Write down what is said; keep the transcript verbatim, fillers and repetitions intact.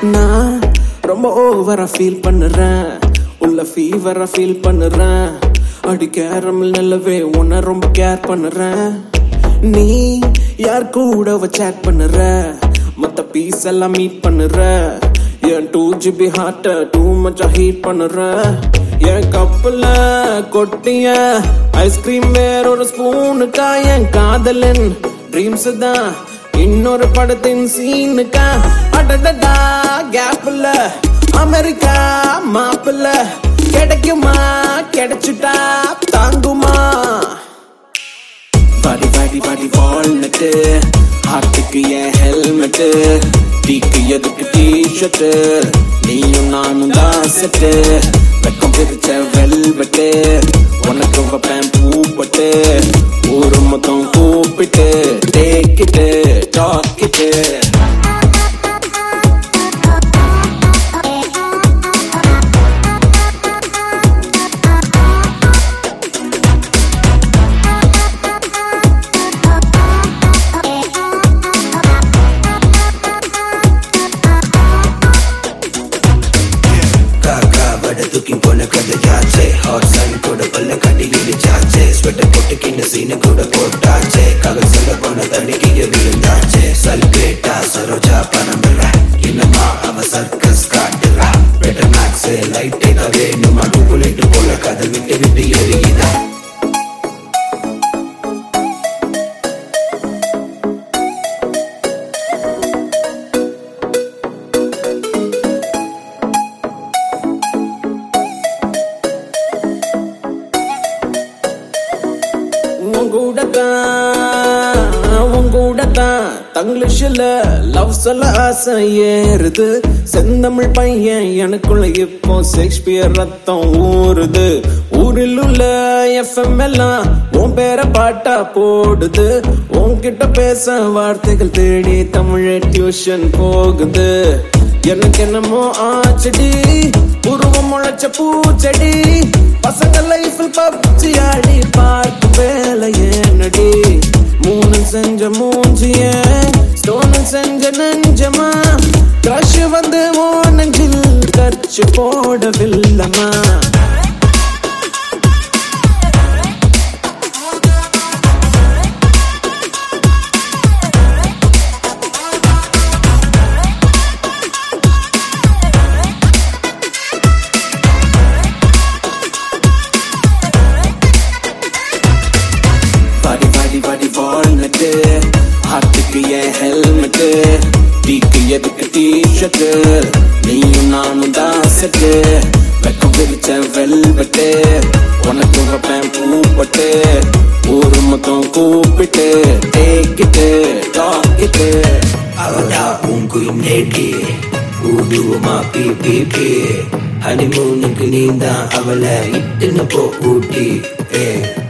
நான் ரொம்ப ஓவரா ஃபீல் பண்ணுறேன், உள்ள ஃபீவரா ஃபீல் பண்ணுறேன். அடி கேரமல் நல்லவே உன்னை ரொம்ப கேர் பண்ணுறேன். நீ யார் கூட சேட் பண்ணுற, மத்த பீஸ் எல்லாம் மீட் பண்ணுற. என் டூ ஜிபி ஹார்ட்ட டூ மச்சா ஹீட் பண்ணுற. என் கப்பல கொட்டிய ஐஸ்கிரீம் வேற ஒரு ஸ்பூனுக்கா. என் காதலின் ட்ரீம்ஸ் தான் இன்னொரு படத்தின் சீனுக்கா. அடடா கேப்ல அமெரிக்கா மாப்பிள்ள கிடைக்குமா, கிடைச்சுட்டா தாங்குமா. பாடி பாடி பாடி வால்நட்டு, ஹார்ட்டுக்கு என் ஹெல்மெட்டு, டீக்கு எதுக்கு டிஷர்ட்டு, நீயும் நானும் தான் செட்டு. வெக்கம் பிரிச்ச வெல்வெட்டு, உனக்கு வைப்பேன் பூப்பட்டு, ஊரு மொத்தம் கூப்பிட்டு டேக்கிட்டு டாக்கிட்டு. தூக்கி போன கதையாச்சே, ஹாட் சன் கூட பல்ல கட்டி இடிச்சாச்சே, ஸ்வெட்டர் போட்டு கிண்ண சீன கூட போட்டாச்சே, ககல் சொல்ல போன தடுக்கிய விழுந்தாச்சே. சல்கேட்டா சரோஜா பணமில்ல, இன்னமா அவ சர்க்கஸ் காட்டுறா. பெட்டர் மேக்ஸ் லைட்டே வேணுமா, டூப்புலேட்டு போல கதை விட்டு விட்டு எரியுதா. உங்கூடத்தான் தங்கிலீஷ்ல லவ் சொல்ல ஆசை ஏறுது. செந்தமிழ் பையன் எனக்குள்ள இப்போ ஷேக்ஸ்பியர் ரத்தம் ஊறுது. ஊரில் உள்ள எஃப்எம் எல்லாம் உன் பேர பாட்டா போடுது. உன்கிட்ட பேச வார்த்தைகள் தேடி தமிழ் டியூஷன் போகுது. எனக்கு என்னமோ ஆச்சடி, உருவம் முளைச்ச பூச்செடி. பசங்க லைஃபில் பப்ஜி ஆடி பார்த்து வேலை ஏனடி. மூணு செஞ்ச மூஞ்சிய ஸ்டோனு செஞ்ச நெஞ்சமா. கிரஷ் வந்து ஓ நெஞ்சில் கச்சு போடவில்லமா. வால்நட்டு, ஹார்ட்டுக்கு என் ஹெல்மெட்டு, டீக்கு எதுக்கு டிஷர்ட்டு, நீயும் நானும் தான் செட்டு. வெக்கம் பிரிச்ச வெல்வெட்டு, உனக்கு வைப்பேன் பூப்பட்டு, ஊரு மொத்தம் கூப்பிட்டு டேக்கிட்டு டாக்கிட்டு. அவளா உங்குயும் நேட்டி ஊடுவமா பி பி பி. ஹனிமூனுக்கு நீந்தான் அவளை இட்டுன்னு போ ஊட்டி.